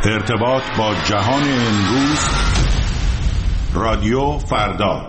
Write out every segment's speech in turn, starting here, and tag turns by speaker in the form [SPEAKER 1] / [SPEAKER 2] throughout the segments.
[SPEAKER 1] ارتباط با جهان امروز، رادیو فردا.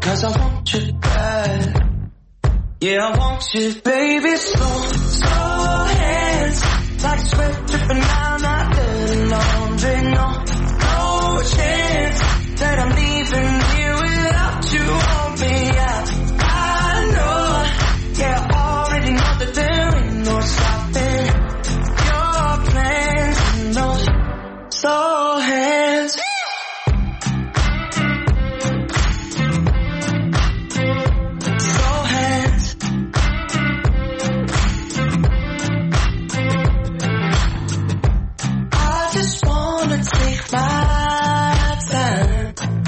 [SPEAKER 2] 'cause I want you bad. Yeah, I want you, baby. Slow hands, like sweat dripping down my dirty laundry. No chance that I'm leaving you without you on me. I know, yeah, I already know that there ain't no stopping your plans and those slow hands. Slow hands. I just wanna take my time.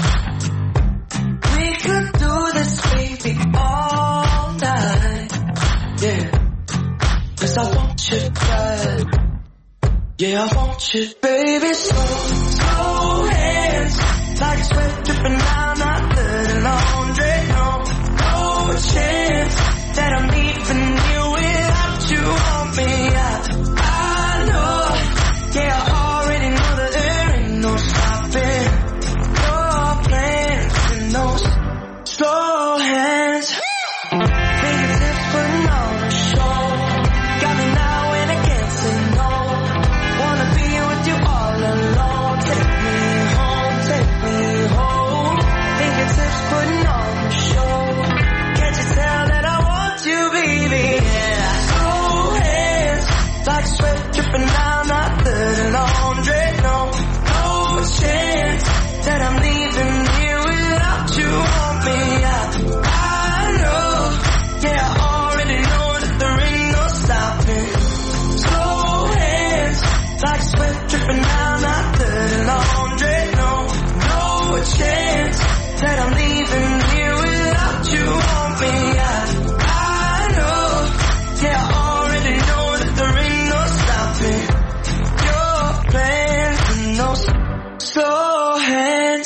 [SPEAKER 2] We could do this, baby, all night. Yeah, 'cause I want you bad. Yeah, I want you, baby. Slow hands, like sweat dripping down my dirty laundry. No chance that I'm leaving you without you on me. I know, yeah, I already know that there ain't no stopping your plans and those slow hands. Fingertips putting on a show, got me now and I can't say no. Wanna be with you all alone. Take me home, take me home. Fingertips putting on a show. Can't you tell that I want you, baby? Yeah. Slow hands, like sweat dripping down my dirty laundry. No chance that I'm leaving here without you on me. I know, yeah, I already know that there ain't no stopping. Slow hands, like sweat dripping down my dirty laundry. No chance that I'm leaving here without you on me. I know, yeah, I already know that there ain't no stopping your plans and those slow hands.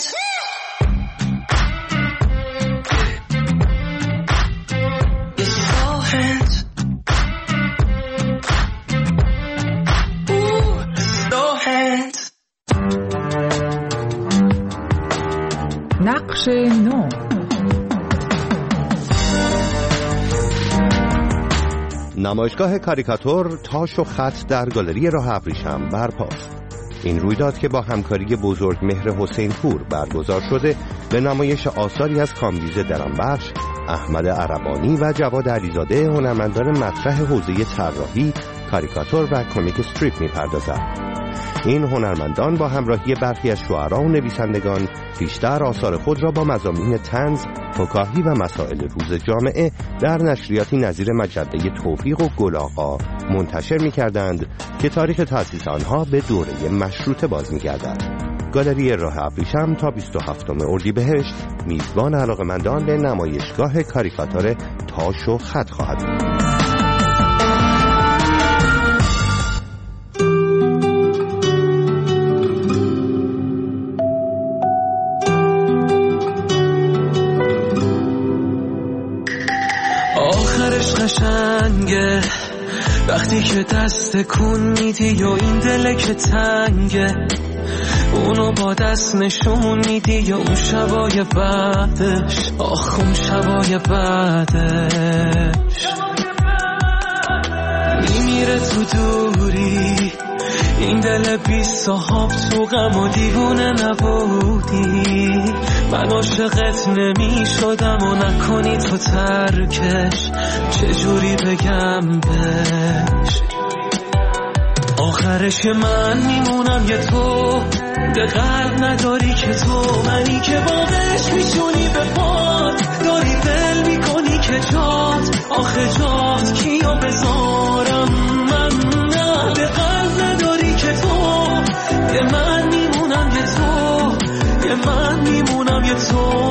[SPEAKER 2] Your slow hands. Ooh, slow hands.
[SPEAKER 3] نقش نو.
[SPEAKER 4] نمایشگاه کاریکاتور تاش و خط در گالری راه ابریشم برپاست. این رویداد که با همکاری بزرگ مهر حسین پور برگزار شده به نمایش آثاری از کامبیز درنبخش، احمد عربانی و جواد علیزاده هنرمندان مطرح حوزه طراحی، کاریکاتور و کمیک استریپ می‌پردازد. این هنرمندان با همراهی برخی از شعرا و نویسندگان پیشتر آثار خود را با مضامین طنز، فکاهی و مسائل روز جامعه در نشریاتی نظیر مجله توفیق و گل‌آقا منتشر می‌کردند که تاریخ تأسیس آنها به دوره مشروطه باز می‌گردد. گالری راه ابریشم تا 27 اردیبهشت میزبان علاقه‌مندان به نمایشگاه کاریکاتور تاش و خط خواهد بود.
[SPEAKER 2] قشنگه وقتی که دست کن میدی و این دل که تنگه، اونو با دست نشون میدی یا اون شبای بعدش، آخ اون شبای بعدش میمیره تو دوری، این دل بی صاحب تو غم و دیوونه نبودی، من عاشقت نمی شدم و نکنی تو ترکش، چجوری بگم بهش، آخرش من میمونم یه تو، به قلب نداری که تو، منی که باقش میشونی به پات، داری دل میکنی که جات، آخه جات کیو بذارم من، نه به قلب نداری که تو، یه من میمونم یه تو، یه من میمونم یه تو.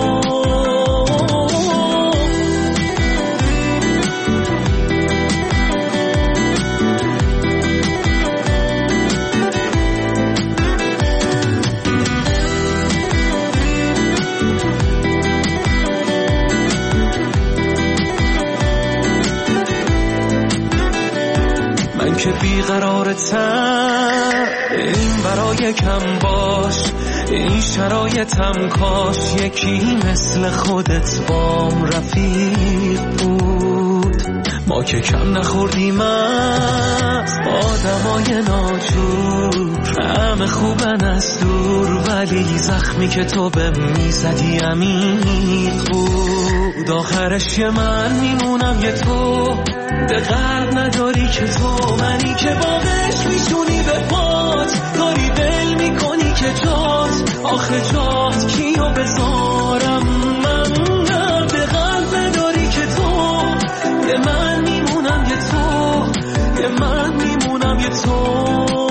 [SPEAKER 2] که بیقرارتم این برای کم باش،
[SPEAKER 3] این شرایطم کاش یکی مثل خودت بام رفیق بود. ما که کم نخوردیم از آدمای ناجور، همه خوبن از دور، ولی زخمی که تو به میزدی عمیق بود. آخرش یه من میمونم یه تو، به قلب نداری که تو، منی که باقش میشونی به پات، داری دل میکنی که جات، آخه جات کیو بذارم من، نه به قلب نداری که تو، یه من میمونم یه تو، یه من میمونم یه تو.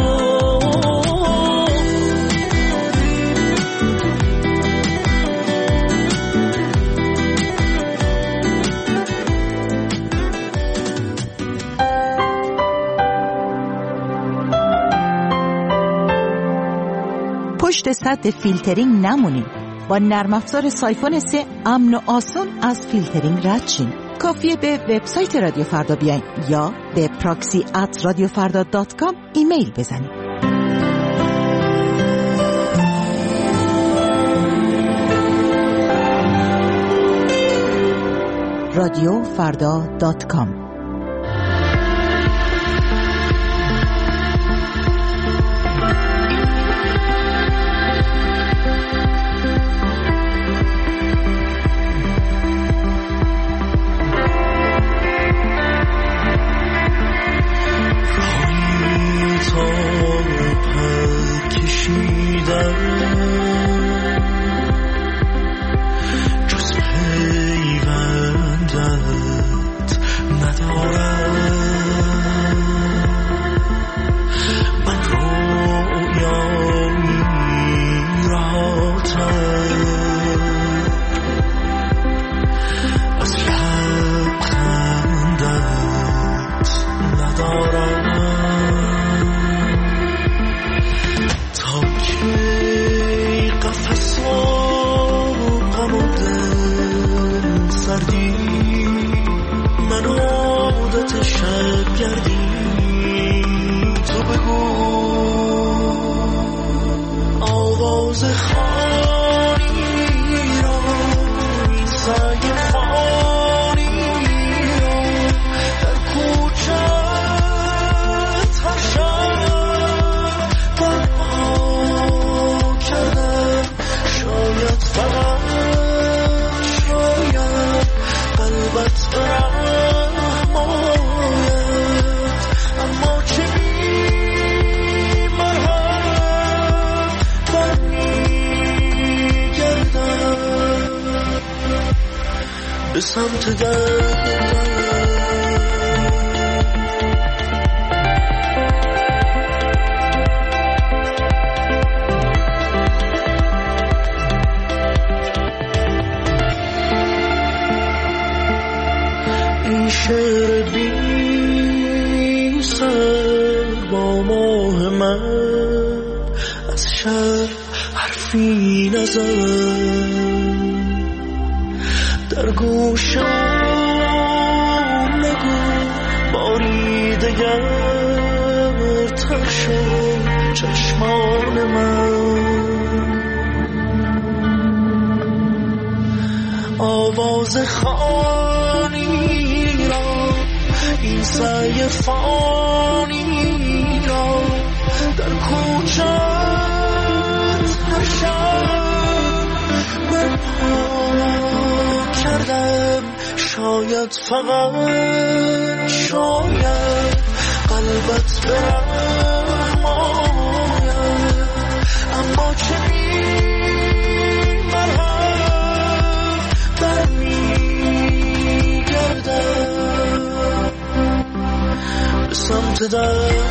[SPEAKER 5] پشت سد فیلترینگ نمونید. با نرم افزار سایفون 3 امن و آسان از فیلترینگ رد شین. کافیه به وبسایت رادیو فردا بیاین یا به proxy@radiofarda.com ایمیل بزنید. radiofarda.com
[SPEAKER 2] به سمت در این شعر بی سر با ماه من از شهر حرفی نزد در گوشم نگو باری دگر تر شد چشمان من آواز خانی را این سعی فانی را در کوچه هر شب برپا کردم شاید فقط شاید قلبت برم آید اما چه مرهم برمیگردم به سمت در